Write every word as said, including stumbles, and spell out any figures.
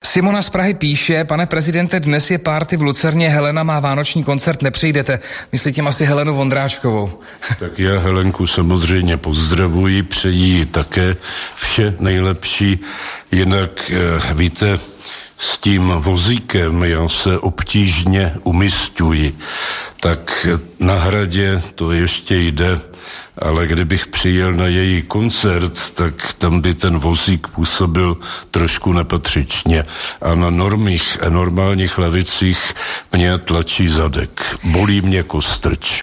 Simona z Prahy píše: pane prezidente, dnes je párty v Lucerně, Helena má vánoční koncert, nepřijdete. Myslí tím asi Helenu Vondráčkovou. Tak já Helenku samozřejmě pozdravuji, přeji také vše nejlepší. Jinak víte, s tím vozíkem já se obtížně umisťuji. Tak na Hradě to ještě jde, ale kdybych přijel na její koncert, tak tam by ten vozík působil trošku nepatřičně. A na normých, normálních lavicích mě tlačí zadek. Bolí mě kostrč.